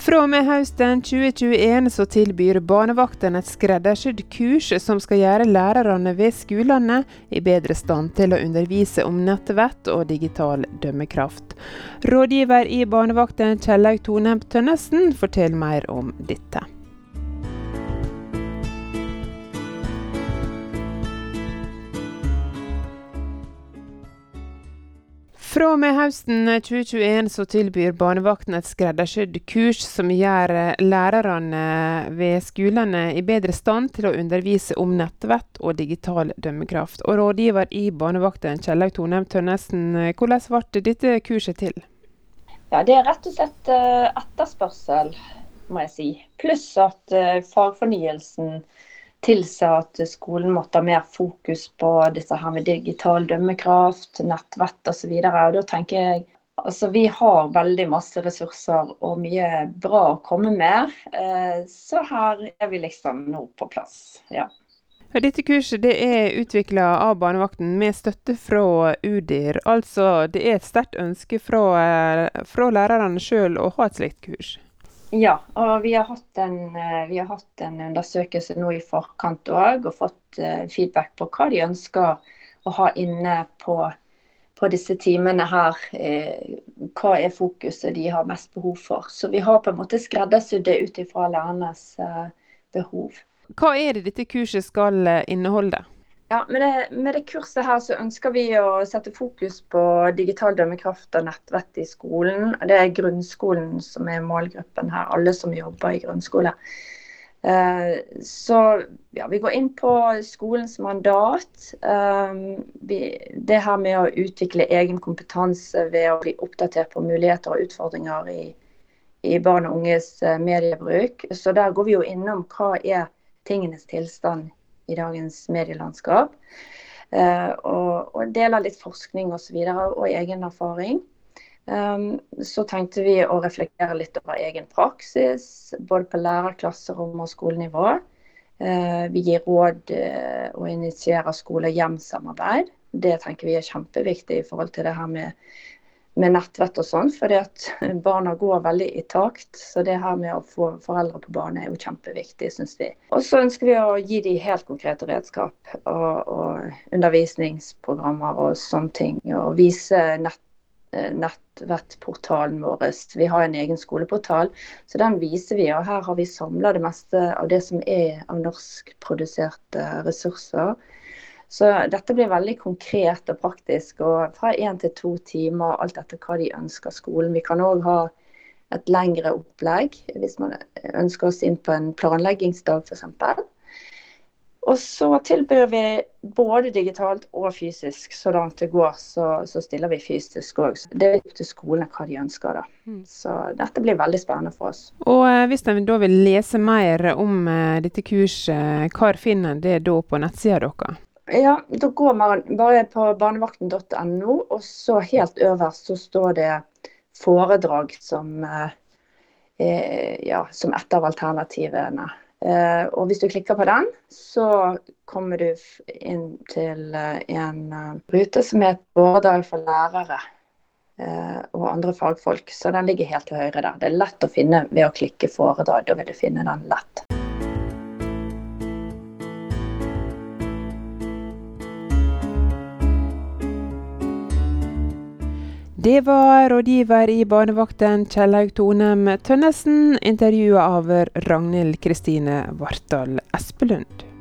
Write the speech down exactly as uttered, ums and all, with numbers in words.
Fra og med høsten tjue tjueen så tilbyr barnevakten et skreddersydd kurs som skal gjøre lærerne ved skolene i bedre stand til å undervise om nettvett og digital dømmekraft. Rådgiver i barnevakten Kjellaug Tonem Tønnesen forteller mer om dette. Fra og med høsten tjue tjueen så tilbyr barnevakten et skreddersydd kurs som gjør lærerne ved skolene i bedre stand til å undervise om nettvett og digital dømmekraft. Og rådgiver i barnevakten Kjellaug Tonem Tønnesen, hvordan ble dette kurset til? Ja, det er rett og slett etterspørsel, må jeg si. Pluss at fagfornyelsen tilsa at skolen måtte ha mer fokus på disse her med digital dømmekraft, nettvett og så videre. Og da tenker jeg, altså vi har veldig masse ressurser og mye bra å komme med, så her er vi liksom nå på plass, ja. Dette kurset det er utviklet av barnevakten med støtte fra UDIR, altså det er et sterkt ønske fra, fra lærerne selv å ha et slikt kurs. Ja, og vi har hatt en, vi har hatt en undersøkelse nå i forkant også, og fått feedback på hva de ønsker å ha inne på, på disse timene her. Hva er fokuset de har mest behov for. Så vi har på en måte skreddersydd det ut ifra lærernes behov. Hva er det dette kurset skal inneholde? Ja, med det, med det kurset her så ønsker vi å sette fokus på digital dømmekraft og nettvett i skolen. Det er grunnskolen som er målgruppen her, alle som jobber i grunnskole. Så ja, vi går inn på skolens mandat. Det her med å utvikle egen kompetanse ved å bli oppdatert på muligheter og utfordringer i, i barn og unges mediebruk. Så der går vi jo innom hva er tingenes tilstand i dagens medielandskap, uh, og, og deler litt forskning og så videre, og egen erfaring. Um, så tenkte vi å reflektere litt over egen praksis, både på lærerklasserom og skolenivå. Uh, vi gir råd uh, og initierer skole-hjem-samarbeid. Det tenker vi er kjempeviktig i forhold til det her med med nettvett og sånn, fordi at barna går veldig i takt, så det her med å få foreldre på banen er jo kjempeviktig, synes vi. Og så ønsker vi å gi de helt konkrete redskap og, og undervisningsprogrammer og sånne ting, og vise nett, nettvettportalen vår. Vi har en egen skoleportal, så den viser vi, og her har vi samlet det meste av det som er av norskproduserte ressurser. Så dette blir veldig konkret og praktisk, og fra en til to timer, alt etter hva de ønsker skolen. Vi kan også ha et lengre opplegg, hvis man ønsker oss inn på en planleggingsdag for eksempel. Og så tilbyr vi både digitalt og fysisk, så langt det går, så, så stiller vi fysisk også. Det er opp til skolen hva de ønsker da. Så dette blir veldig spennende for oss. Og hvis de da vil lese mer om dette kurset, hva finner de da på nettsiden deres? Ja, da går man bare på barnevakten punktum no, og så helt øverst så står det foredrag som, eh, ja, som et av alternativene. Eh, og hvis du klikker på den, så kommer du inn til en rute som er et foredrag for lærere eh, og andre fagfolk. Så den ligger helt til høyre der. Det er lett å finne ved å klikke foredrag, da vil du finne den lett. Det var rådgiver i barnevakten Kjellaug Tonem Tønnesen, intervjuet av Ragnhild Kristine Vartdal Espelund.